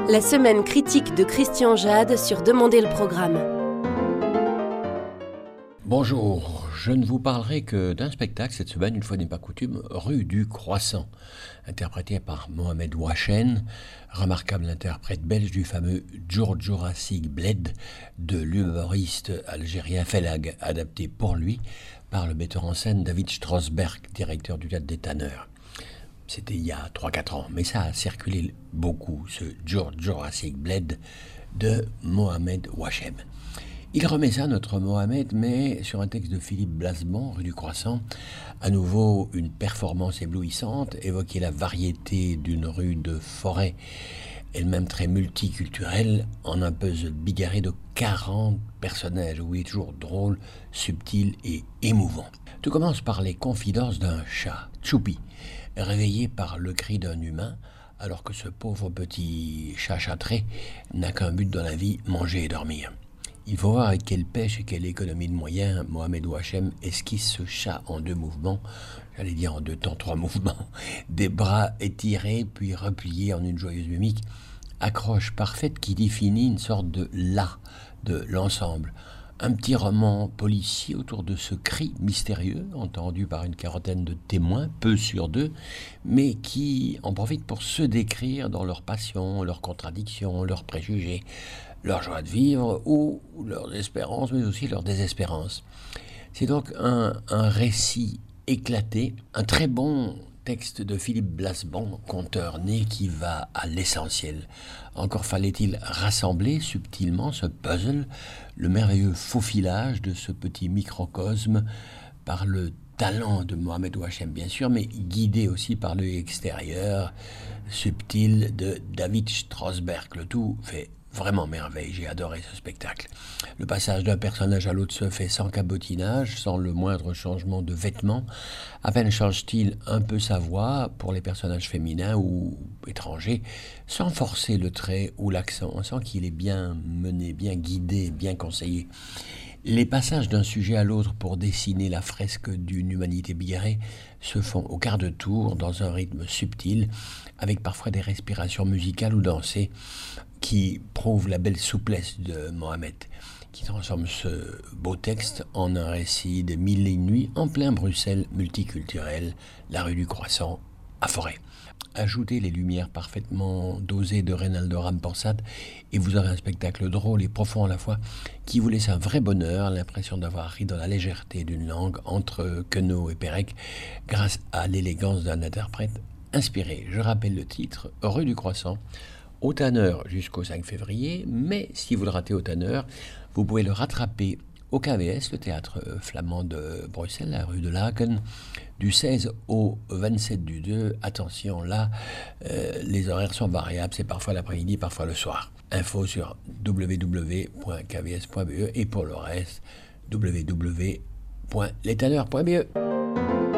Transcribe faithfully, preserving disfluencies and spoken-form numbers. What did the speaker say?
La semaine critique de Christian Jade sur Demandez le programme. Bonjour, je ne vous parlerai que d'un spectacle cette semaine, une fois n'est pas coutume, Rue du Croissant, interprété par Mohamed Ouachen, remarquable interprète belge du fameux Giorgio Racing Bled de l'humoriste algérien Fellag, adapté pour lui par le metteur en scène David Strasberg, directeur du Théâtre des Tanneurs. C'était il y a trois quatre ans, mais ça a circulé beaucoup, ce Giorgio Racing Bled de Mohamed Ouachen. Il remet ça, notre Mohamed, mais sur un texte de Philippe Blasban, Rue du Croissant. À nouveau, une performance éblouissante, évoquer la variété d'une rue de Forêt, elle-même très multiculturelle, en un puzzle bigarré de quarante personnages, où il est toujours drôle, subtil et émouvant. Tout commence par les confidences d'un chat, Choupi, réveillé par le cri d'un humain, alors que ce pauvre petit chat châtré n'a qu'un but dans la vie, manger et dormir. Il faut voir avec quelle pêche et quelle économie de moyens Mohamed Ouachen esquisse ce chat en deux mouvements, j'allais dire en deux temps, trois mouvements, des bras étirés puis repliés en une joyeuse mimique, accroche parfaite qui définit une sorte de la de l'ensemble. Un petit roman policier autour de ce cri mystérieux, entendu par une quarantaine de témoins, peu sur d'eux, mais qui en profitent pour se décrire dans leurs passions, leurs contradictions, leurs préjugés, leur joie de vivre ou leurs espérances, mais aussi leur désespérance. C'est donc un, un récit éclaté, un très bon texte de Philippe Blasban, conteur né qui va à l'essentiel. Encore fallait-il rassembler subtilement ce puzzle, le merveilleux faufilage de ce petit microcosme par le talent de Mohamed Ouachen bien sûr, mais guidé aussi par l'œil extérieur, subtil de David Strasberg. Le tout fait vraiment merveille, j'ai adoré ce spectacle. Le passage d'un personnage à l'autre se fait sans cabotinage, sans le moindre changement de vêtements. À peine change-t-il un peu sa voix pour les personnages féminins ou étrangers, sans forcer le trait ou l'accent. On sent qu'il est bien mené, bien guidé, bien conseillé. Les passages d'un sujet à l'autre pour dessiner la fresque d'une humanité bigarrée se font au quart de tour dans un rythme subtil, avec parfois des respirations musicales ou dansées qui prouvent la belle souplesse de Mohamed, qui transforme ce beau texte en un récit de mille et une nuits en plein Bruxelles multiculturel, la rue du Croissant à Forêt. Ajoutez les lumières parfaitement dosées de Reynaldo Rampersad et vous aurez un spectacle drôle et profond à la fois qui vous laisse un vrai bonheur, l'impression d'avoir ri dans la légèreté d'une langue entre Queneau et Pérec grâce à l'élégance d'un interprète inspiré. Je rappelle le titre, Rue du Croissant, au Tanneur jusqu'au cinq février, mais si vous le ratez au Tanneur, vous pouvez le rattraper au K V S, le théâtre flamand de Bruxelles, la rue de Laken, du seize au vingt-sept du deux. Attention, là, euh, les horaires sont variables, c'est parfois l'après-midi, parfois le soir. Info sur w w w point k v s point b e et pour le reste, w w w point les tanneurs point b e.